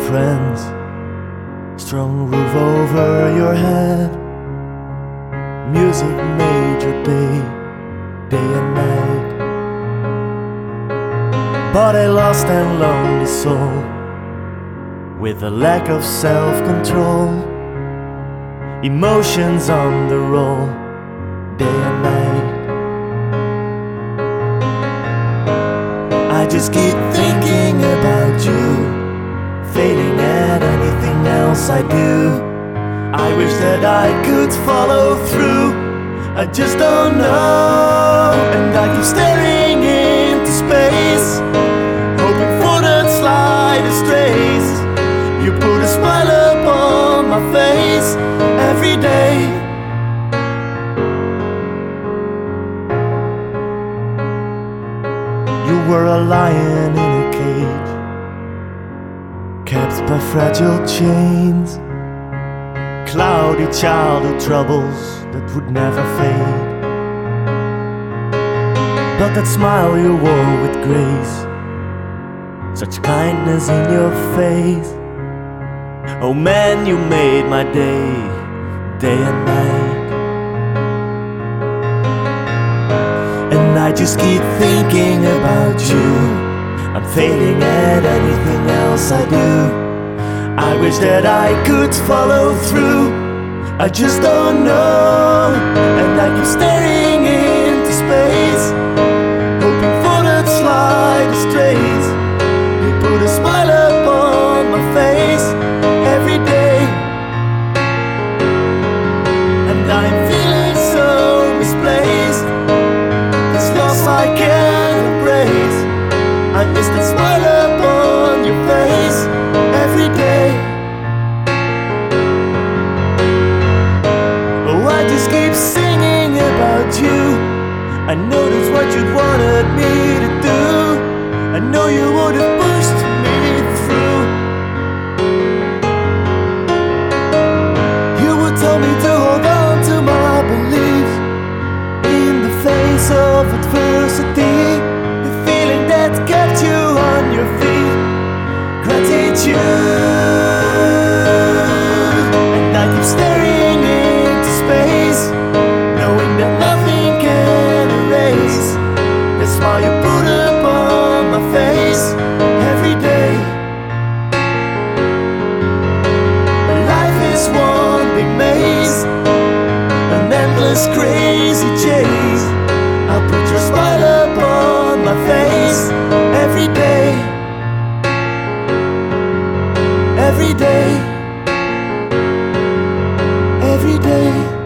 friends, strong roof over your head. Music made your day, day and night. But a lost and lonely soul, with a lack of self-control, emotions on the roll, day and night. I just keep thinking about you, failing at anything else I do. I wish that I could follow through, I just don't know. And I keep staring into space, hoping for that slightest trace. You put a smile upon my face every day. You were a lion in a cage, kept by fragile chains, cloudy childhood troubles that would never fade. But that smile you wore with grace, such kindness in your face. Oh man, you made my day, day and night. And I just keep thinking about you, I'm failing at anything else I do. I wish that I could follow through, I just don't know. And I keep staring into space, hoping for that slightest trace. You put a smile upon my face every day. And I'm feeling so misplaced, this loss I can't embrace. I miss that smile upon your face every day. Oh, I just keep singing about you. I know that's what you'd wanted me to do. I know you would have pushed me through. You would tell me to hold on to my beliefs in the face of adversity, the feeling that kept you on your feet, gratitude. And I keep staring into space, knowing that nothing can erase the smile you put upon my face every day. Life is one big maze, an endless crazy chase. I'll put your smile upon my face every day, every day, every day.